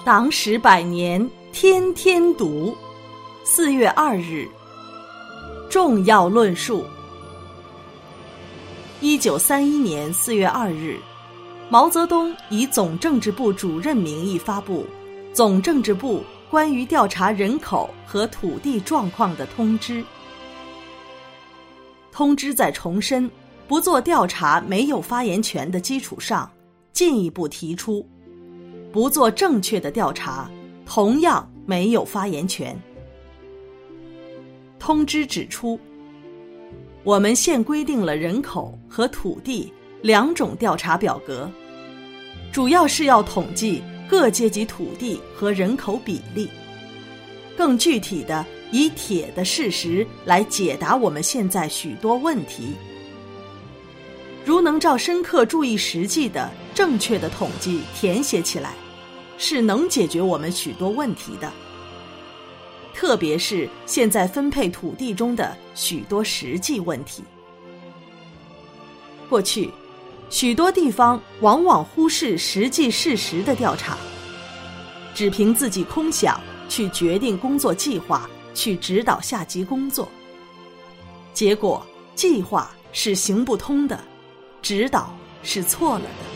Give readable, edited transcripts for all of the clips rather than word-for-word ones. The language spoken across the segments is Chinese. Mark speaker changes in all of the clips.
Speaker 1: 党史100年，天天读。4月2日，重要论述。1931年4月2日，毛泽东以总政治部主任名义发布《总政治部关于调查人口和土地状况的通知》。通知在重申不做调查没有发言权的基础上，进一步提出不做正确的调查同样没有发言权。通知指出，我们现规定了人口和土地2种调查表格，主要是要统计各阶级土地和人口比例，更具体的以铁的事实来解答我们现在许多问题。如能照深刻注意实际的正确的统计填写起来，是能解决我们许多问题的，特别是现在分配土地中的许多实际问题。过去许多地方往往忽视实际事实的调查，只凭自己空想去决定工作计划，去指导下级工作，结果计划是行不通的，指导是错了的。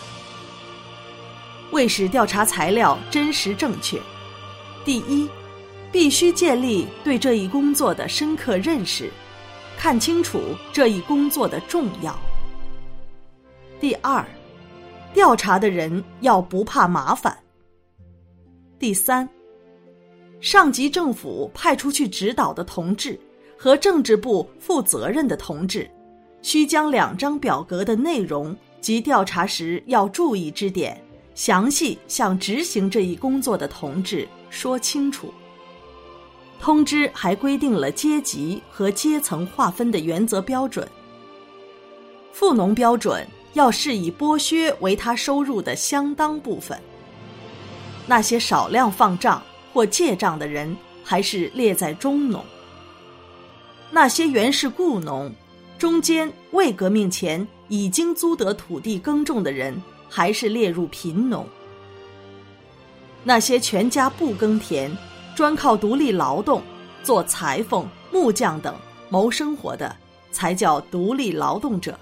Speaker 1: 为使调查材料真实正确，第一，必须建立对这一工作的深刻认识，看清楚这一工作的重要。第二，调查的人要不怕麻烦。第三，上级政府派出去指导的同志和政治部负责任的同志，需将2张表格的内容及调查时要注意之点，详细向执行这一工作的同志说清楚。通知还规定了阶级和阶层划分的原则标准。富农标准要是以剥削为他收入的相当部分，那些少量放账或借账的人还是列在中农，那些原是雇农，中间未革命前已经租得土地耕种的人还是列入贫农，那些全家不耕田，专靠独立劳动做裁缝、木匠等谋生活的，才叫独立劳动者。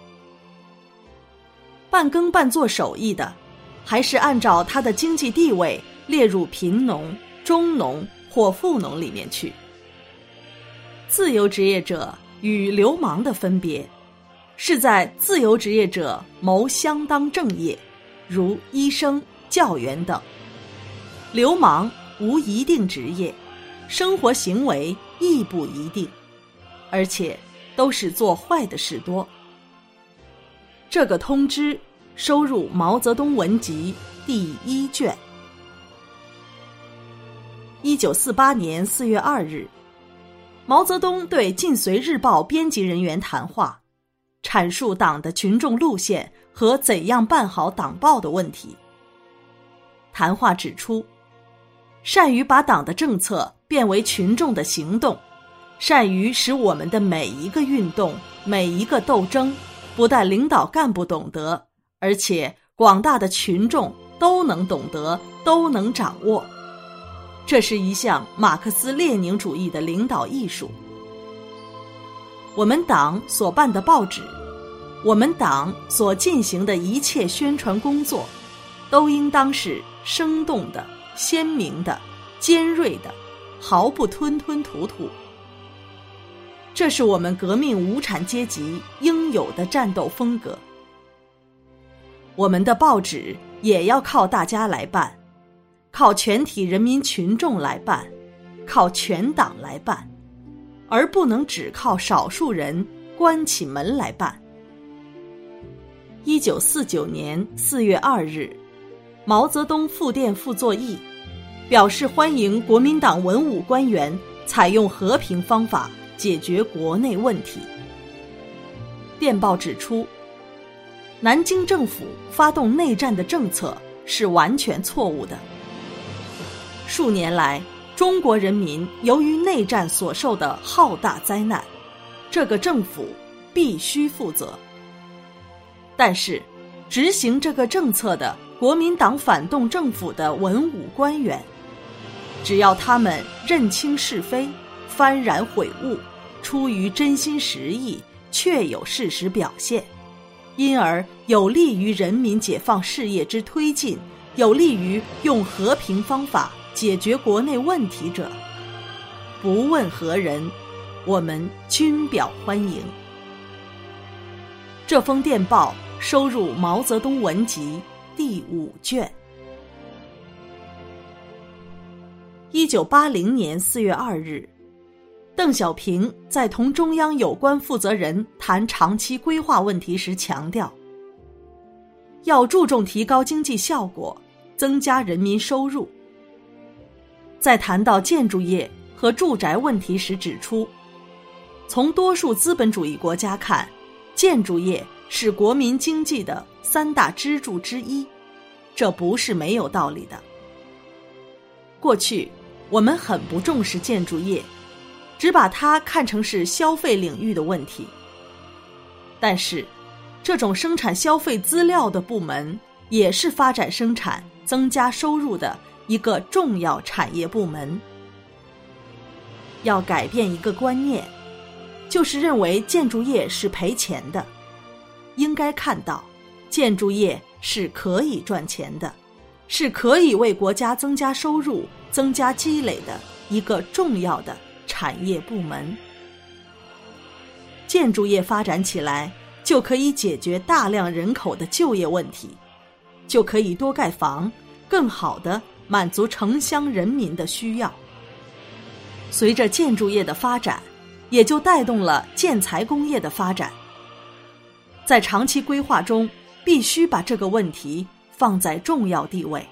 Speaker 1: 半耕半做手艺的，还是按照他的经济地位列入贫农、中农或富农里面去。自由职业者与流氓的分别，是在自由职业者谋相当正业，如医生、教员等；流氓无一定职业，生活行为亦不一定，而且都是做坏的事多。这个通知收入《毛泽东文集》第1卷。1948年4月2日，毛泽东对《晋绥日报》编辑人员谈话，阐述党的群众路线和怎样办好党报的问题。谈话指出，善于把党的政策变为群众的行动，善于使我们的每一个运动、每一个斗争，不但领导干部懂得，而且广大的群众都能懂得，都能掌握。这是一项马克思列宁主义的领导艺术。我们党所办的报纸，我们党所进行的一切宣传工作，都应当是生动的、鲜明的、尖锐的，毫不吞吞吐吐。这是我们革命无产阶级应有的战斗风格。我们的报纸也要靠大家来办，靠全体人民群众来办，靠全党来办，而不能只靠少数人关起门来办。1949年4月2日，毛泽东复电傅作义，表示欢迎国民党文武官员采用和平方法解决国内问题。电报指出，南京政府发动内战的政策是完全错误的。数年来，中国人民由于内战所受的浩大灾难，这个政府必须负责。但是，执行这个政策的国民党反动政府的文武官员，只要他们认清是非，幡然悔悟，出于真心实意，确有事实表现，因而有利于人民解放事业之推进，有利于用和平方法解决国内问题者，不问何人，我们均表欢迎。这封电报收入《毛泽东文集》第5卷。1980年4月2日，邓小平在同中央有关负责人谈长期规划问题时强调，要注重提高经济效果，增加人民收入。在谈到建筑业和住宅问题时指出，从多数资本主义国家看，建筑业是国民经济的3大支柱之一，这不是没有道理的。过去我们很不重视建筑业，只把它看成是消费领域的问题。但是，这种生产消费资料的部门也是发展生产、增加收入的一个重要产业部门。要改变一个观念，就是认为建筑业是赔钱的，应该看到，建筑业是可以赚钱的，是可以为国家增加收入、增加积累的一个重要的产业部门。建筑业发展起来，就可以解决大量人口的就业问题，就可以多盖房，更好地满足城乡人民的需要。随着建筑业的发展，也就带动了建材工业的发展。在长期规划中，必须把这个问题放在重要地位。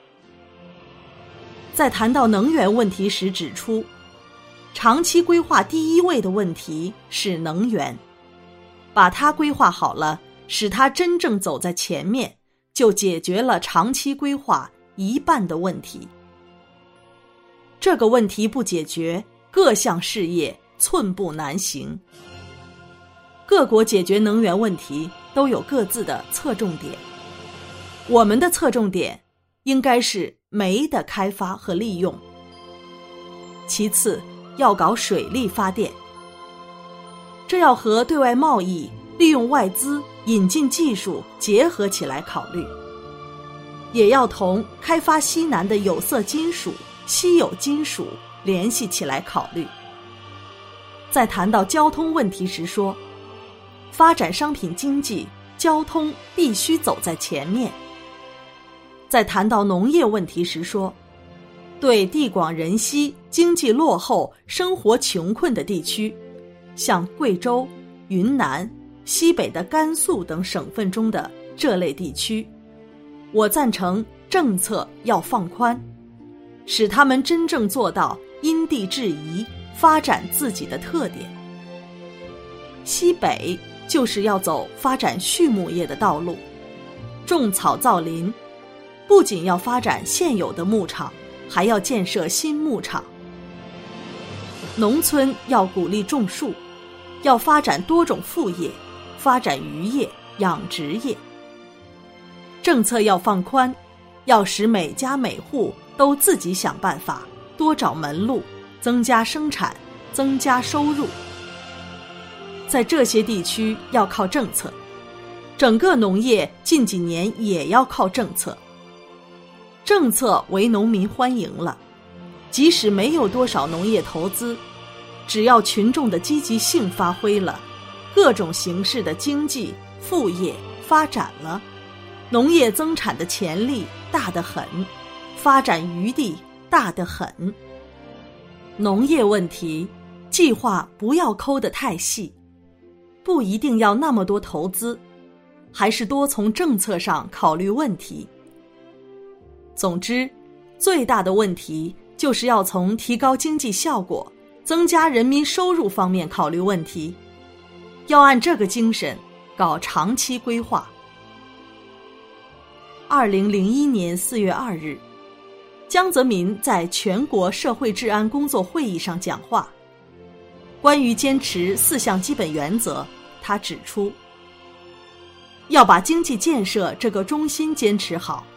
Speaker 1: 在谈到能源问题时指出，长期规划第一位的问题是能源，把它规划好了，使它真正走在前面，就解决了长期规划一半的问题。这个问题不解决，各项事业寸步难行。各国解决能源问题都有各自的侧重点，我们的侧重点应该是煤的开发和利用，其次要搞水力发电，这要和对外贸易、利用外资、引进技术结合起来考虑，也要同开发西南的有色金属、稀有金属联系起来考虑。在谈到交通问题时说，发展商品经济，交通必须走在前面。在谈到农业问题时说，对地广人稀、经济落后、生活穷困的地区，像贵州、云南、西北的甘肃等省份中的这类地区，我赞成政策要放宽，使他们真正做到因地制宜，发展自己的特点。西北就是要走发展畜牧业的道路，种草造林，不仅要发展现有的牧场，还要建设新牧场。农村要鼓励种树，要发展多种副业，发展渔业、养殖业。政策要放宽，要使每家每户都自己想办法，多找门路，增加生产，增加收入。在这些地区要靠政策，整个农业近几年也要靠政策。政策为农民欢迎了，即使没有多少农业投资，只要群众的积极性发挥了，各种形式的经济、副业发展了，农业增产的潜力大得很，发展余地大得很。农业问题，计划不要抠得太细，不一定要那么多投资，还是多从政策上考虑问题。总之，最大的问题就是要从提高经济效果、增加人民收入方面考虑问题，要按这个精神搞长期规划。2001年4月2日，江泽民在全国社会治安工作会议上讲话，关于坚持4项基本原则，他指出，要把经济建设这个中心坚持好，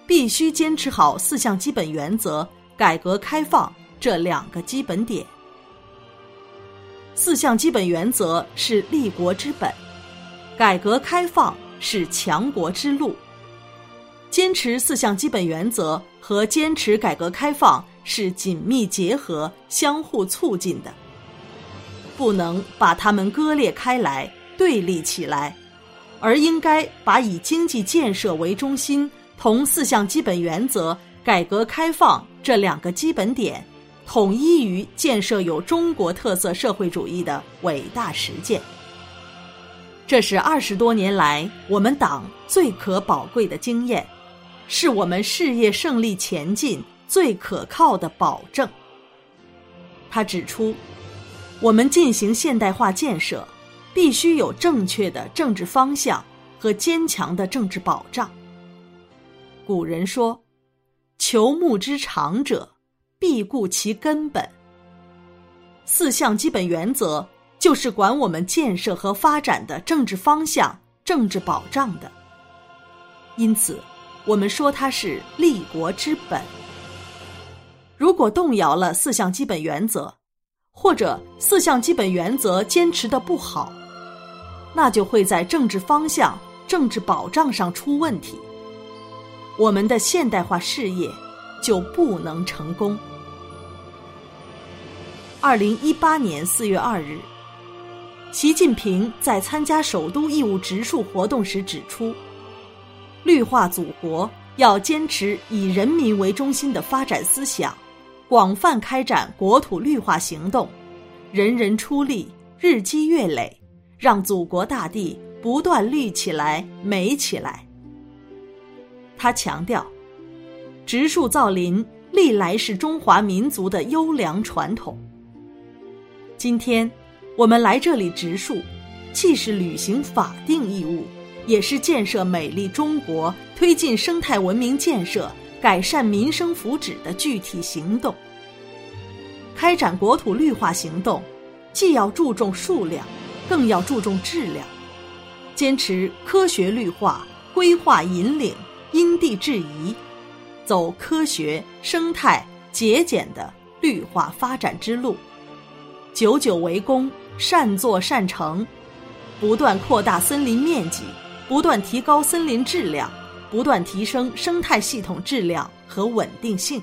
Speaker 1: 必须坚持好4项基本原则、改革开放这2个基本点。4项基本原则是立国之本，改革开放是强国之路。坚持4项基本原则和坚持改革开放是紧密结合、相互促进的，不能把它们割裂开来、对立起来，而应该把以经济建设为中心，同4项基本原则、改革开放这2个基本点统一于建设有中国特色社会主义的伟大实践。这是20多年来我们党最可宝贵的经验，是我们事业胜利前进最可靠的保证。他指出，我们进行现代化建设，必须有正确的政治方向和坚强的政治保障。古人说，求木之长者，必固其根本。4项基本原则就是管我们建设和发展的政治方向、政治保障的。因此，我们说它是立国之本。如果动摇了4项基本原则，或者4项基本原则坚持得不好，那就会在政治方向、政治保障上出问题，我们的现代化事业就不能成功。2018年4月2日，习近平在参加首都义务植树活动时指出，绿化祖国要坚持以人民为中心的发展思想，广泛开展国土绿化行动，人人出力，日积月累，让祖国大地不断绿起来、美起来。他强调，植树造林历来是中华民族的优良传统。今天我们来这里植树，既是履行法定义务，也是建设美丽中国、推进生态文明建设、改善民生福祉的具体行动。开展国土绿化行动，既要注重数量，更要注重质量，坚持科学绿化、规划引领、因地制宜，走科学、生态、节俭的绿化发展之路，久久为功，善作善成，不断扩大森林面积，不断提高森林质量，不断提升生态系统质量和稳定性。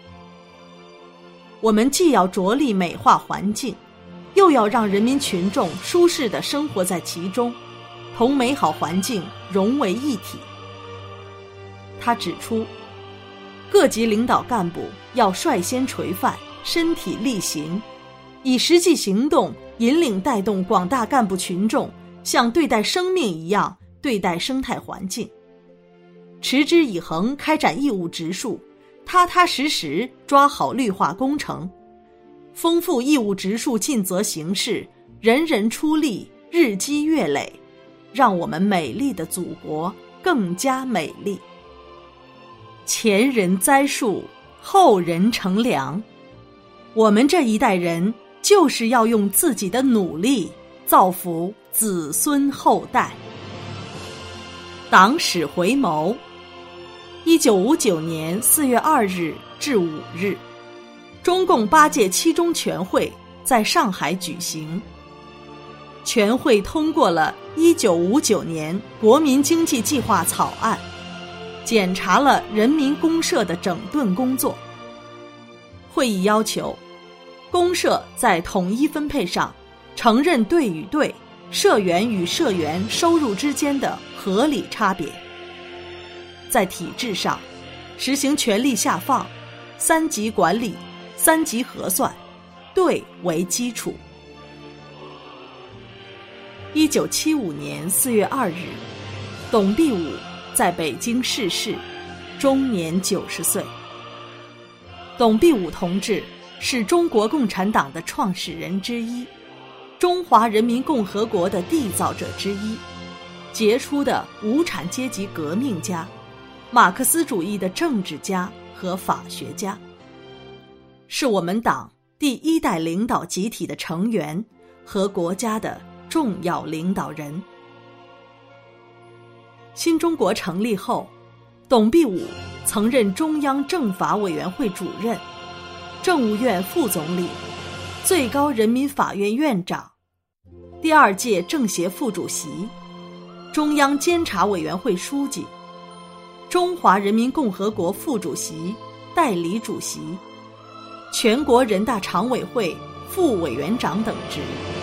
Speaker 1: 我们既要着力美化环境，又要让人民群众舒适地生活在其中，同美好环境融为一体。他指出，各级领导干部要率先垂范，身体力行，以实际行动引领带动广大干部群众像对待生命一样对待生态环境，持之以恒开展义务植树，踏踏实实抓好绿化工程，丰富义务植树尽责形式，人人出力，日积月累，让我们美丽的祖国更加美丽。前人栽树，后人乘凉，我们这一代人就是要用自己的努力造福子孙后代。党史回眸，1959年4月2日至5日，中共8届七中全会在上海举行。全会通过了1959年国民经济计划草案，检查了人民公社的整顿工作。会议要求，公社在统一分配上承认队与队、社员与社员收入之间的合理差别，在体制上实行权力下放、3级管理、3级核算，队为基础。1975年4月2日，董必武在北京逝世，终年90岁。董必武同志是中国共产党的创始人之一，中华人民共和国的缔造者之一，杰出的无产阶级革命家，马克思主义的政治家和法学家，是我们党第1代领导集体的成员和国家的重要领导人。新中国成立后，董必武曾任中央政法委员会主任、政务院副总理、最高人民法院院长、第2届政协副主席、中央监察委员会书记、中华人民共和国副主席、代理主席、全国人大常委会副委员长等职。